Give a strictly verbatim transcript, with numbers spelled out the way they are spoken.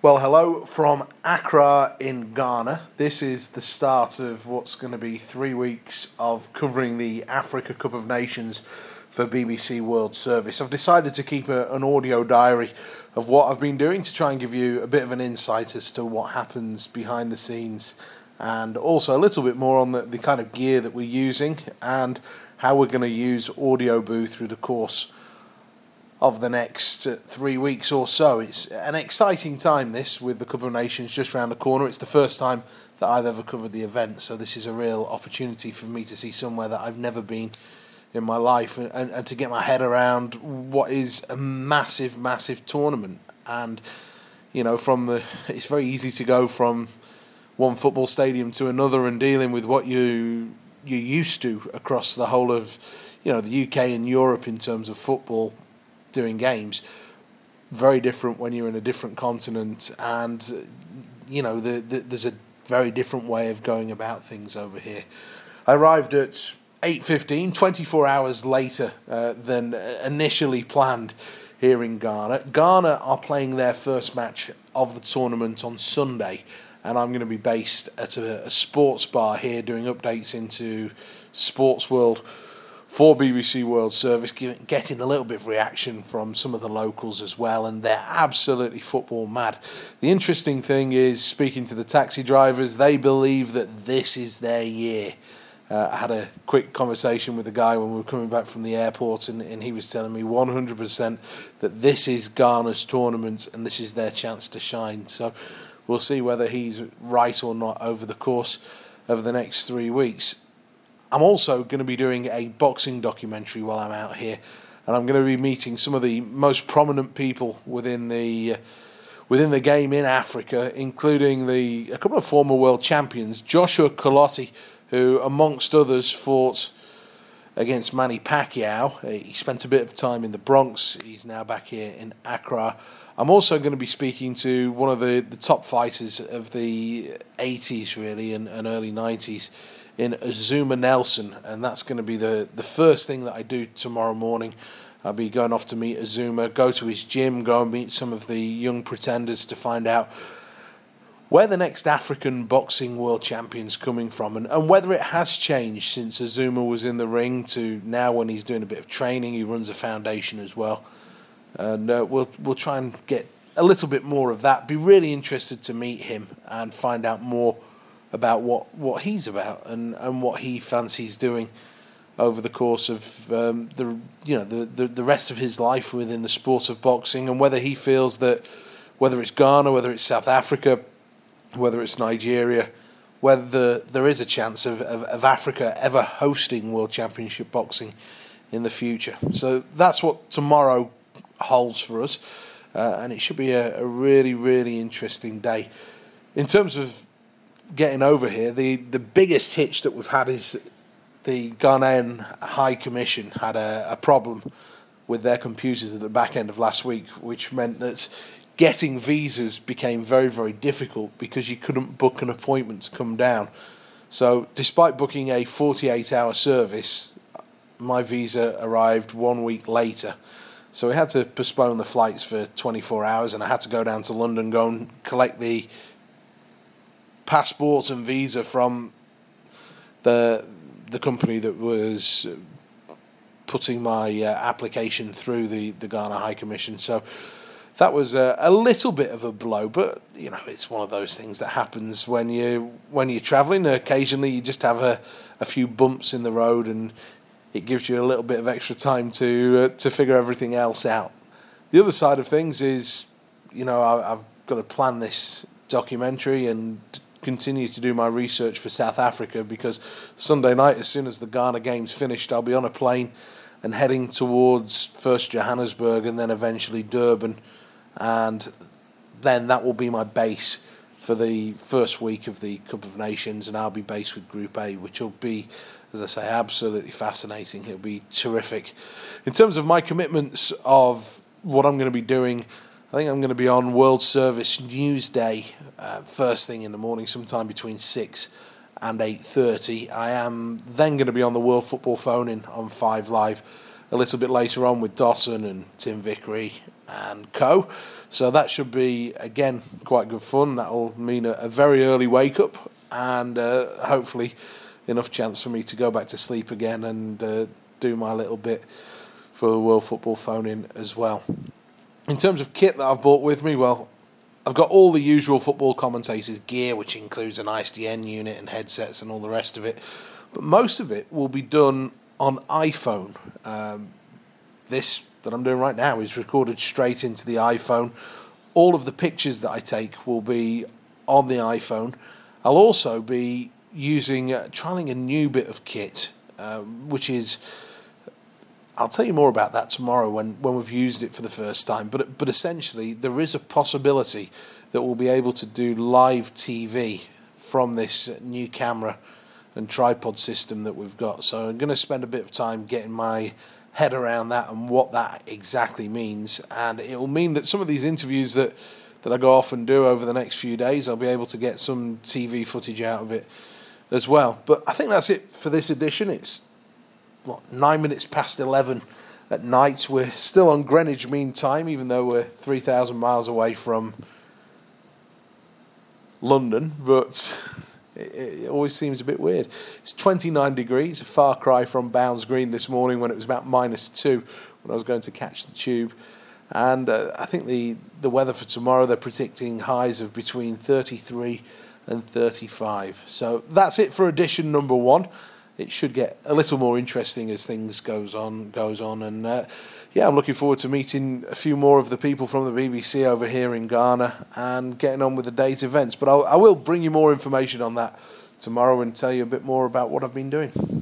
Well, hello from Accra in Ghana. This is the start of what's going to be three weeks of covering the Africa Cup of Nations for B B C World Service. I've decided to keep a, an audio diary of what I've been doing to try and give you a bit of an insight as to what happens behind the scenes, and also a little bit more on the, the kind of gear that we're using and how we're going to use Audio Boo through the course of the next three weeks or so. It's an exciting time, this, with the Cup of Nations just around the corner. It's the first time that I've ever covered the event, so this is a real opportunity for me to see somewhere that I've never been in my life and, and, and to get my head around what is a massive, massive tournament. And, you know, from the, it's very easy to go from one football stadium to another and dealing with what you, you're used to across the whole of, you know, the U K and Europe in terms of football, doing games. Very different when you're in a different continent, and you know the, the, there's a very different way of going about things over here. I arrived at eight fifteen, twenty-four hours later uh, than initially planned here in Ghana. Ghana are playing their first match of the tournament on Sunday, and I'm going to be based at a, a sports bar here doing updates into Sports World for B B C World Service, getting a little bit of reaction from some of the locals as well, and they're absolutely football mad. The interesting thing is, speaking to the taxi drivers, they believe that this is their year. Uh, I had a quick conversation with the guy when we were coming back from the airport, and, and he was telling me one hundred percent that this is Ghana's tournament and this is their chance to shine. So we'll see whether he's right or not over the course of the next three weeks. I'm also going to be doing a boxing documentary while I'm out here, and I'm going to be meeting some of the most prominent people within the uh, within the game in Africa, including the a couple of former world champions, Joshua Kolotti, who, amongst others, fought against Manny Pacquiao. He spent a bit of time in the Bronx. He's now back here in Accra. I'm also going to be speaking to one of the, the top fighters of the eighties, really, and, and early nineties, in Azuma Nelson, and that's going to be the, the first thing that I do tomorrow morning. I'll be going off to meet Azuma, go to his gym, go and meet some of the young pretenders to find out where the next African boxing world champion's coming from, and, and whether it has changed since Azuma was in the ring to now when he's doing a bit of training. He runs a foundation as well, and uh, we'll we'll try and get a little bit more of that. Be really interested to meet him and find out more about what, what he's about and, and what he fancies doing over the course of um, the you know the, the, the rest of his life within the sport of boxing, and whether he feels that whether it's Ghana, whether it's South Africa, whether it's Nigeria, whether there is a chance of, of, of Africa ever hosting World Championship boxing in the future. So that's what tomorrow holds for us, uh, and it should be a, a really, really interesting day. In terms of getting over here, the, the biggest hitch that we've had is the Ghanaian High Commission had a, a problem with their computers at the back end of last week, which meant that getting visas became very, very difficult because you couldn't book an appointment to come down. So despite booking a forty-eight hour service, my visa arrived one week later. So we had to postpone the flights for twenty-four hours, and I had to go down to London, go and collect the passport and visa from the the company that was putting my uh, application through the, the Ghana High Commission. So that was a, a little bit of a blow, but you know, it's one of those things that happens when you when you're travelling. Occasionally you just have a, a few bumps in the road, and it gives you a little bit of extra time to uh, to figure everything else out. The other side of things is, you know, I, I've got to plan this documentary and continue to do my research for South Africa, because Sunday night, as soon as the Ghana game's finished, I'll be on a plane and heading towards first Johannesburg and then eventually Durban, and then that will be my base for the first week of the Cup of Nations, and I'll be based with Group A, which will be, as I say, absolutely fascinating. It'll be terrific. In terms of my commitments of what I'm going to be doing, I think I'm going to be on World Service Newsday uh, first thing in the morning, sometime between six and eight thirty. I am then going to be on the World Football Phone-In on Five Live a little bit later on with Dotton and Tim Vickery and co. So that should be, again, quite good fun. That'll mean a, a very early wake-up and uh, hopefully enough chance for me to go back to sleep again and uh, do my little bit for the World Football Phone-In as well. In terms of kit that I've brought with me, well, I've got all the usual football commentators' gear, which includes an I S D N unit and headsets and all the rest of it. But most of it will be done on iPhone. Um, this that I'm doing right now is recorded straight into the iPhone. All of the pictures that I take will be on the iPhone. I'll also be using, uh, trialing a new bit of kit, uh, which is, I'll tell you more about that tomorrow when, when we've used it for the first time. But but essentially, there is a possibility that we'll be able to do live T V from this new camera and tripod system that we've got. So I'm going to spend a bit of time getting my head around that and what that exactly means. And it will mean that some of these interviews that, that I go off and do over the next few days, I'll be able to get some T V footage out of it as well. But I think that's it for this edition. It's what, nine minutes past eleven at night. We're still on Greenwich Mean Time, even though we're three thousand miles away from London, but it, it always seems a bit weird. It's twenty-nine degrees, a far cry from Bounds Green this morning when it was about minus two when I was going to catch the tube. And uh, I think the, the weather for tomorrow, they're predicting highs of between thirty-three and thirty-five. So that's it for edition number one. It should get a little more interesting as things goes on, goes on. And uh, yeah, I'm looking forward to meeting a few more of the people from the B B C over here in Ghana and getting on with the day's events. But I'll, I will bring you more information on that tomorrow and tell you a bit more about what I've been doing.